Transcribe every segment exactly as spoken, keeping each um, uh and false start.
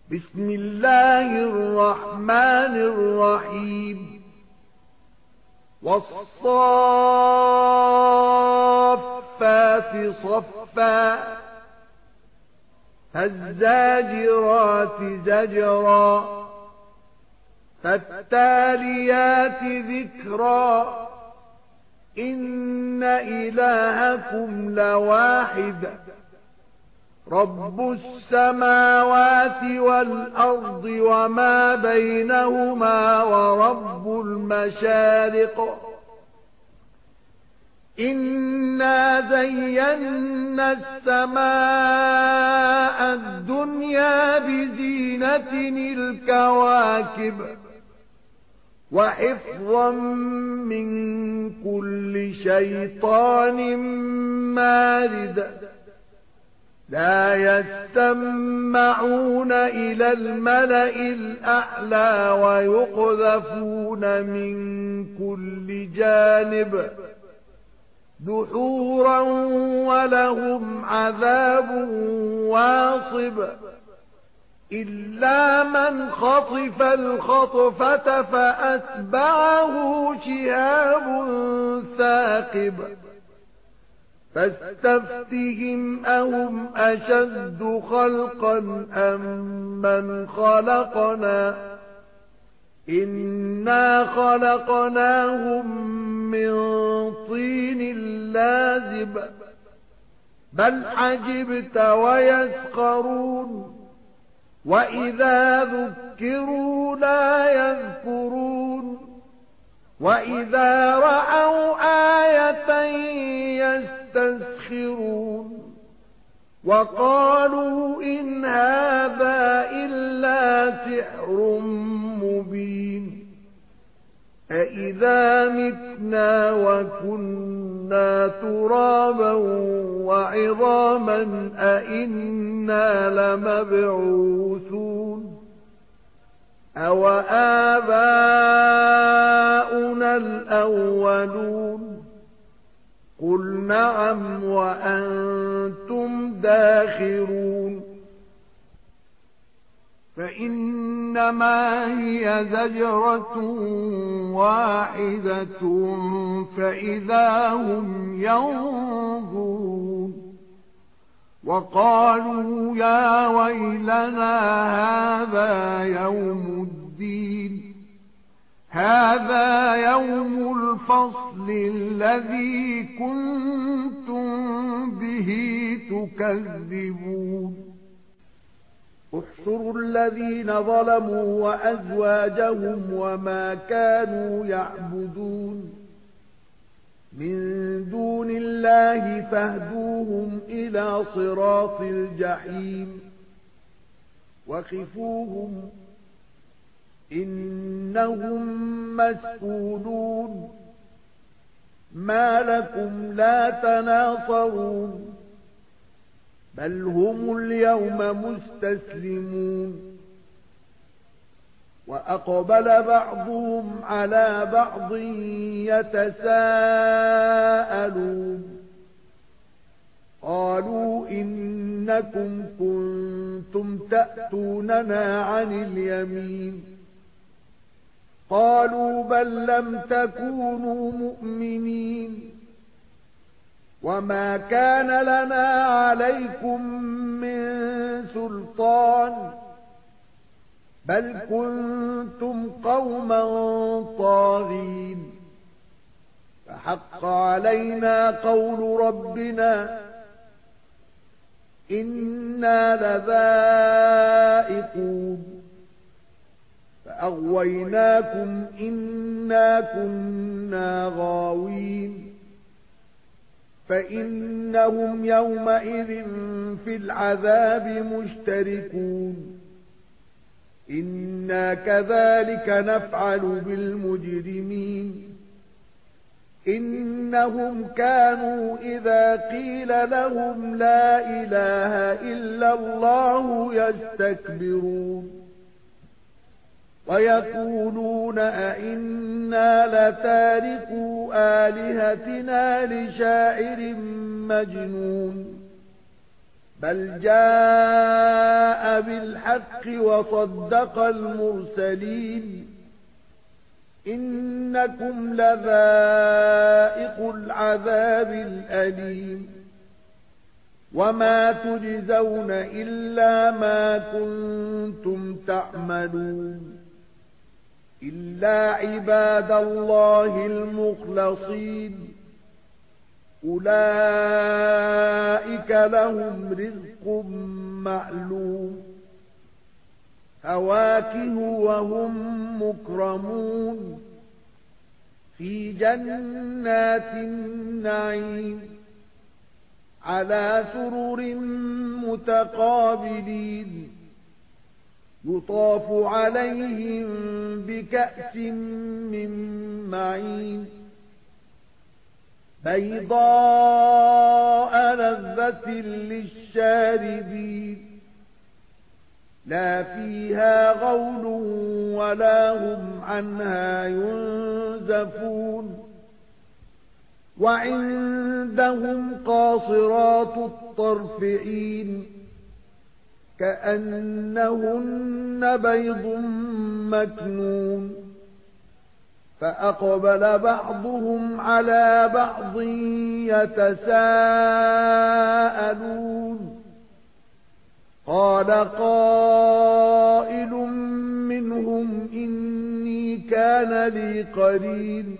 بسم الله الرحمن الرحيم والصافات صفا فالزاجرات زجرا فالتاليات ذكرا إن إلهكم لواحد رب السماوات والأرض وما بينهما ورب المشارق إنا زينا السماء الدنيا بزينة الكواكب وحفظا من كل شيطان مارد لا يستمعون إلى الملأ الأعلى ويقذفون من كل جانب دحورا ولهم عذاب واصب إلا من خطف الخطفة فأتبعه شهاب ثاقب فاستفتهم أهم أشد خلقا أم من خلقنا إنا خلقناهم من طين لازب بل عجبت ويسخرون وإذا ذكروا لا يذكرون وإذا رأوا آية يستسخرون وقالوا إن هذا إلا سحر مبين أإذا متنا وكنا ترابا وعظاما أإنا لمبعوثون أو آباؤنا الأولون قل نعم وأنتم داخرون فإنما هي زجرة واحدة فإذا هم ينظرون وقالوا يا ويلنا هذا يوم الدين هذا يوم الفصل الذي كنتم به تكذبون احشروا الذين ظلموا وأزواجهم وما كانوا يعبدون من دون الله فاهدوهم إلى صراط الجحيم وخفوهم إنهم مسئولون ما لكم لا تناصرون بل هم اليوم مستسلمون وأقبل بعضهم على بعض يتساءلون قالوا إنكم كنتم تأتوننا عن اليمين قالوا بل لم تكونوا مؤمنين وما كان لنا عليكم من سلطان بل كنتم قوما طاغين فحق علينا قول ربنا إنا لذائقون فأغويناكم إنا كنا غاوين فإنهم يومئذ في العذاب مشتركون إنا كذلك نفعل بالمجرمين إنهم كانوا إذا قيل لهم لا إله إلا الله يستكبرون ويقولون أئنا لتاركو آلهتنا لشاعر مجنون بل جاء بالحق وصدق المرسلين إنكم لذائق العذاب الأليم وما تجزون إلا ما كنتم تعملون إلا عباد الله المخلصين أولئك لهم رزق معلوم فواكه وهم مكرمون في جنات النعيم على سرر متقابلين يطاف عليهم بكأس من معين بيضاء لذة للشاربين لا فيها غول ولا هم عنها ينزفون وعندهم قاصرات الطرف عين كأنهن بيض مكنون فأقبل بعضهم على بعض يتساءلون قال قائل منهم إني كان لي قرين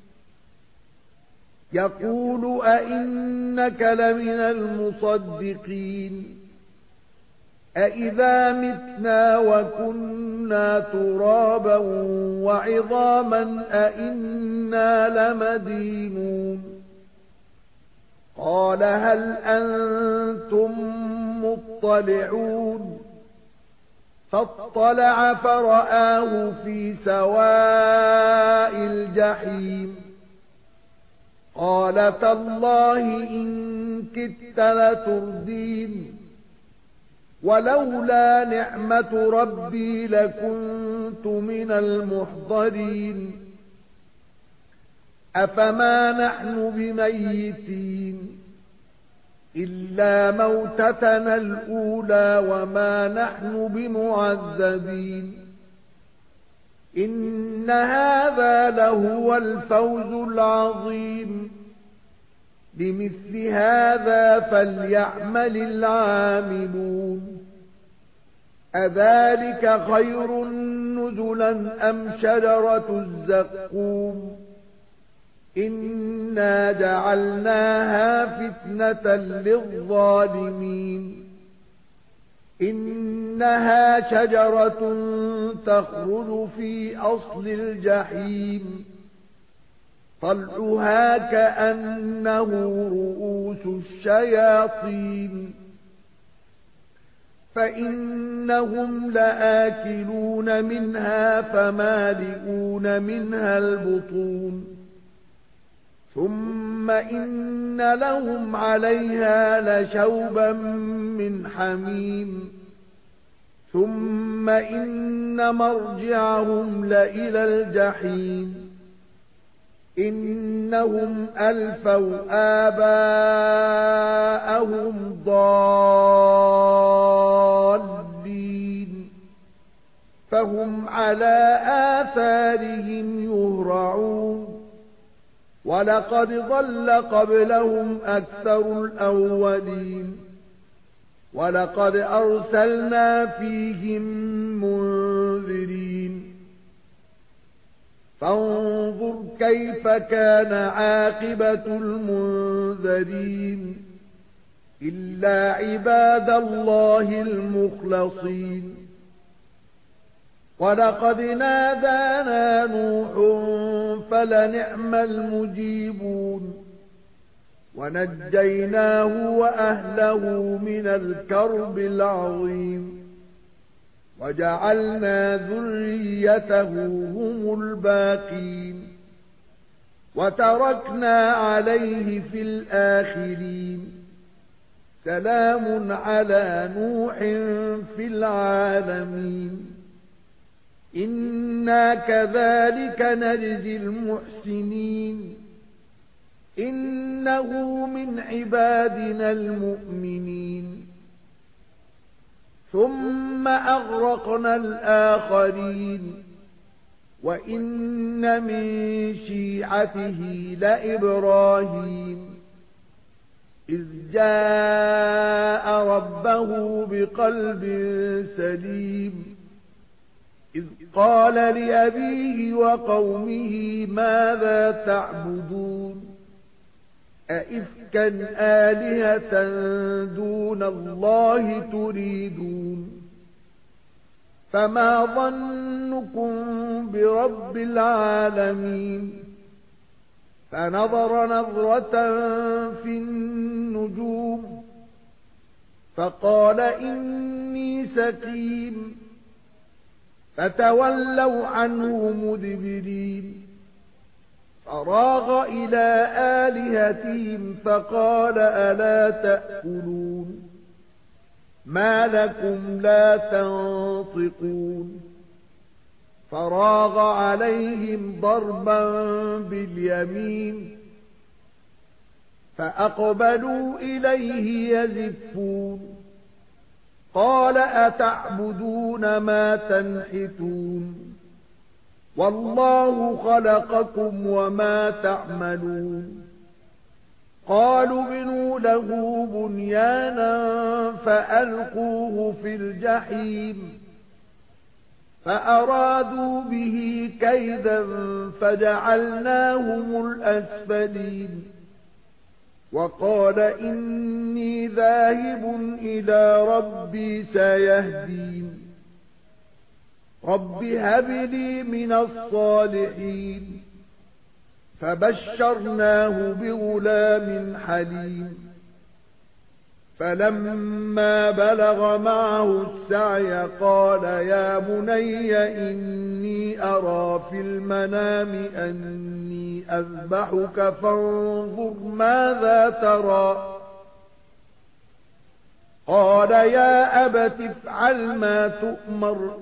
يقول أئنك لمن المصدقين أئذا متنا وكنا ترابا وعظاما أئنا لمدينون قال هل أنتم مطلعون فاطلع فرآه في سواء الجحيم قال تالله إن كدت لتردين ولولا نعمة ربي لكنت من المحضرين أفما نحن بميتين إلا موتتنا الأولى وما نحن بمعذبين إن هذا لهو الفوز العظيم لمثل هذا فليعمل العاملون أذلك خير نزلا أم شجرة الزقوم إنا جعلناها فتنة للظالمين إنها شجرة تخرج في أصل الجحيم طلعها كأنه رؤوس الشياطين فإنهم لآكلون منها فمالئون منها البطون ثم إن لهم عليها لشوبا من حميم ثم إن مرجعهم لإلى الجحيم إنهم ألفوا آباءهم ضالين فهم على آثارهم يهرعون ولقد ضل قبلهم أكثر الأولين ولقد أرسلنا فيهم منذرين فانظر كيف كان عاقبة المنذرين إلا عباد الله المخلصين ولقد نادانا نوح فلنعم المجيبون ونجيناه وأهله من الكرب العظيم وجعلنا ذريته هم الباقين وتركنا عليه في الآخرين سلام على نوح في العالمين إنا كذلك نجزي المحسنين إنه من عبادنا المؤمنين ثم ثم أغرقنا الآخرين وإن من شيعته لإبراهيم إذ جاء ربه بقلب سليم إذ قال لأبيه وقومه ماذا تعبدون أئفكا آلهة دون الله تريدون فما ظنكم برب العالمين فنظر نظرة في النجوم فقال إني سقيم فتولوا عنه مدبرين فراغ إلى آلهتهم فقال ألا تأكلون ما لكم لا تنطقون فراغ عليهم ضربا باليمين فأقبلوا إليه يزفون قال أتعبدون ما تنحتون والله خلقكم وما تعملون قالوا بنوا له بنيانا فألقوه في الجحيم فأرادوا به كيدا فجعلناهم الأسفلين وقال إني ذاهب إلى ربي سيهدين رب هب لي من الصالحين فبشرناه بغلام حليم فلما بلغ معه السعي قال يا بني إني أرى في المنام أني أذبحك فانظر ماذا ترى قال يا أبت افعل ما تؤمر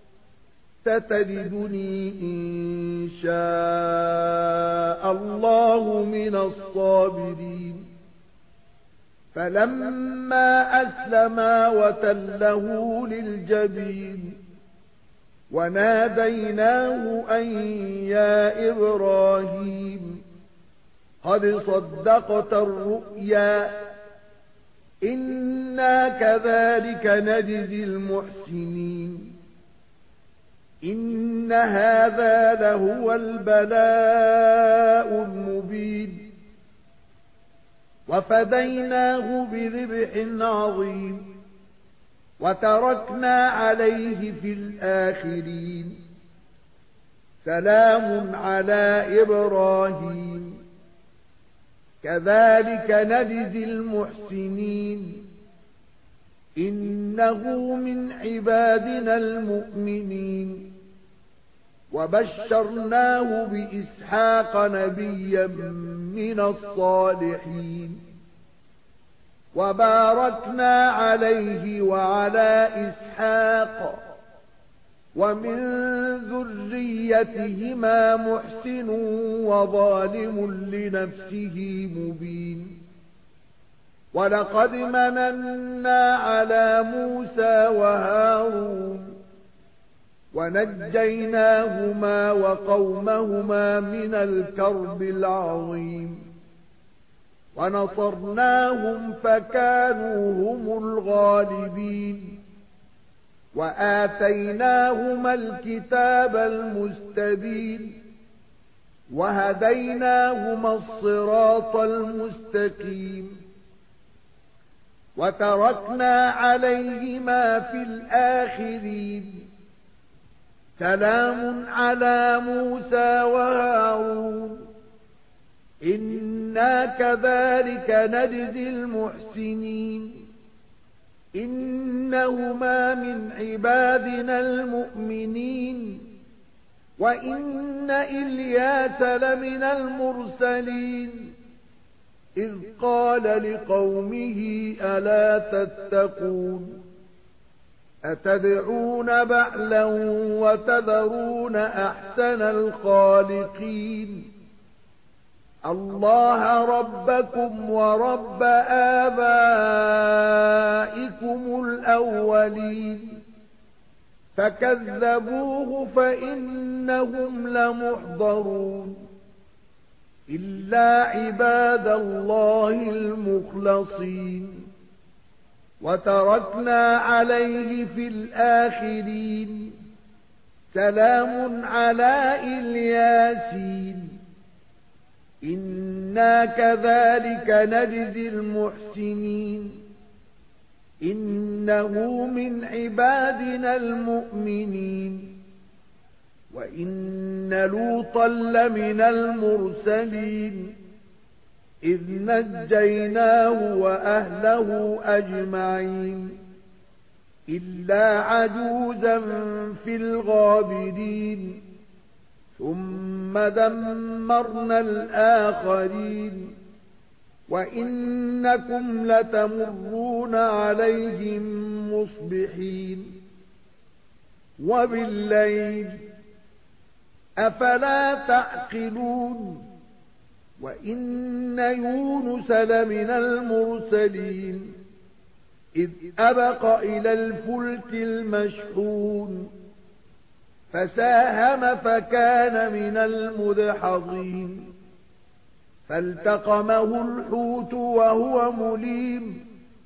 ستجدني إن شاء الله من الصابرين فلما أسلما وتله للجبين وناديناه أن يا إبراهيم قد صدقت الرؤيا إنا كذلك نجزي المحسنين إن هذا لهو البلاء المبين وفديناه بذبح عظيم وتركنا عليه في الآخرين سلام على إبراهيم كذلك نجزي المحسنين إنه من عبادنا المؤمنين وبشرناه بإسحاق نبيا من الصالحين وباركنا عليه وعلى إسحاق ومن ذريتهما محسن وظالم لنفسه مبين ولقد مننا على موسى وهارون ونجيناهما وقومهما من الكرب العظيم ونصرناهم فكانوا هم الغالبين وآتيناهما الكتاب المستبين وهديناهما الصراط المستقيم وتركنا عليهما في الآخرين سلام على موسى وهارون إنا كذلك نجزي المحسنين إنهما من عبادنا المؤمنين وإن إلياس لمن المرسلين إذ قال لقومه ألا تتقون أتدعون بعلا وتذرون أحسن الخالقين الله ربكم ورب آبائكم الأولين فكذبوه فإنهم لمحضرون إلا عباد الله المخلصين وتركنا عليه في الآخرين سلام على الياسين إنا كذلك نجزي المحسنين إنه من عبادنا المؤمنين وإن لوطا لمن المرسلين إذ نجيناه وأهله أجمعين إلا عجوزا في الغابرين ثم دمرنا الآخرين وإنكم لتمرون عليهم مصبحين وبالليل أفلا تعقلون وإن يونس لمن المرسلين إذ أبق إلى الفلك المشحون فساهم فكان من المدحضين فالتقمه الحوت وهو مليم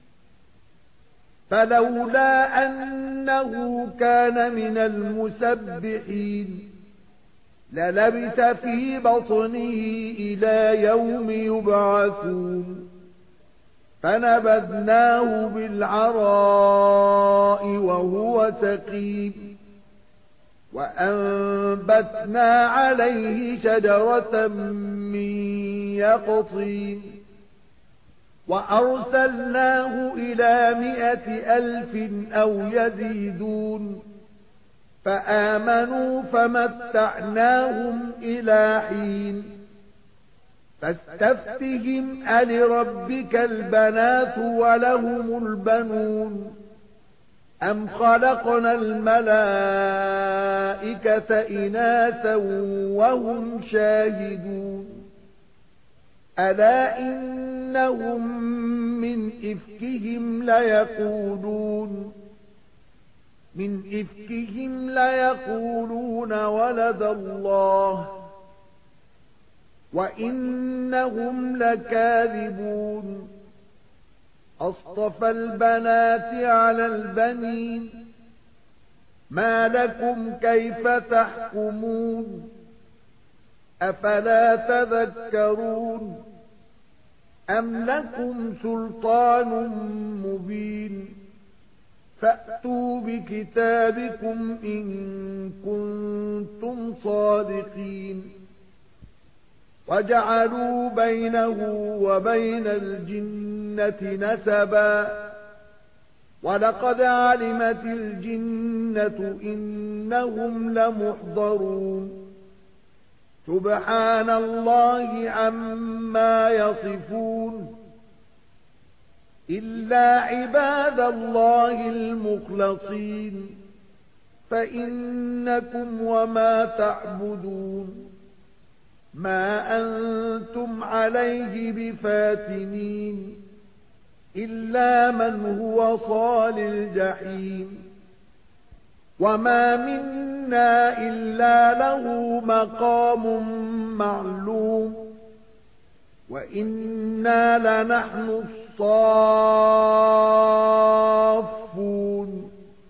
فلولا أنه كان من المسبحين للبث في بطنه إلى يوم يبعثون فنبذناه بالعراء وهو سقيم وأنبتنا عليه شجرة من يقطين وأرسلناه إلى مئة ألف أو يزيدون فآمنوا فمتعناهم إلى حين فاستفتهم ألربك البنات ولهم البنون أم خلقنا الملائكة إناثا وهم شاهدون ألا إنهم من إفكهم ليقولون من إفكهم ليقولون ولد الله وإنهم لكاذبون أصطفى البنات على البنين ما لكم كيف تحكمون أفلا تذكرون أم لكم سلطان مبين فأتوا بكتابكم إن كنتم صادقين وجعلوا بينه وبين الجنة نسبا ولقد علمت الجنة إنهم لمحضرون سبحان الله عما يصفون إلا عباد الله المخلصين فإنكم وما تعبدون ما أنتم عليه بفاتنين إلا من هو صال الجحيم وما منا إلا له مقام معلوم وإنا لنحن الصافون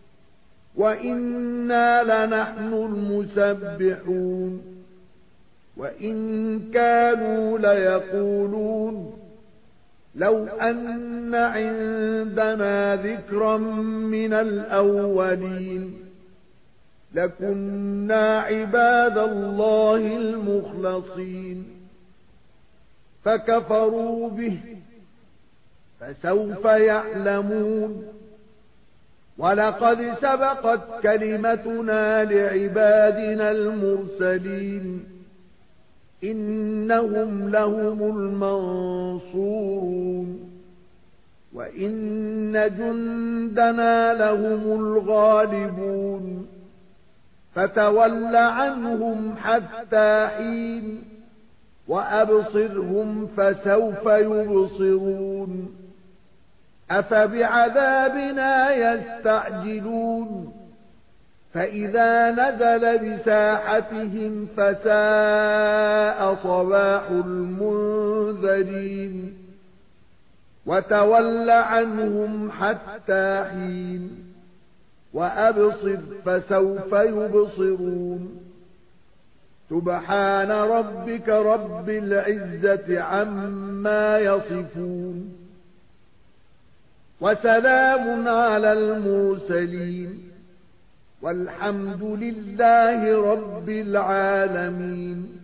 وإنا لنحن المسبحون وإن كانوا ليقولون لو أن عندنا ذكرا من الأولين لكنا عباد الله المخلصين فكفروا به فسوف يعلمون ولقد سبقت كلمتنا لعبادنا المرسلين إنهم لهم المنصورون وإن جندنا لهم الغالبون فتول عنهم حتى حين وأبصرهم فسوف يبصرون أفبعذابنا يستعجلون فإذا نزل بساحتهم فساء صباح المنذرين وتول عنهم حتى حين وأبصر فسوف يبصرون سبحان ربك رب العزة عما يصفون وسلام على المرسلين والحمد لله رب العالمين.